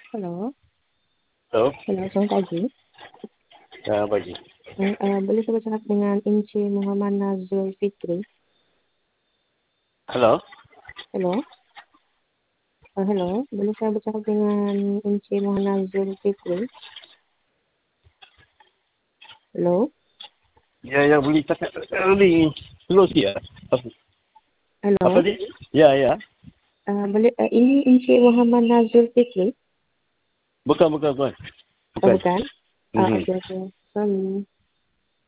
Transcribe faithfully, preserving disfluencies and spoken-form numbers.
Halo. Halo. Halo, selamat pagi. Selamat pagi. Eh, eh, boleh saya bercakap dengan Encik Muhammad Nazul Fikri? Halo. Halo. Oh, hello. Boleh saya bercakap dengan Encik Muhammad Nazul Fikri? Halo. Ya, ya boleh cakap ni. Slow sikit lah. Apa, apa Halo. dia? Ya, ya. Uh, boleh uh, ini Encik Muhammad Nazul Fikri? Bukan, bukan, bukan. Oh, Bukan. bukan. Ah, Mhm. okey okey. Sorry.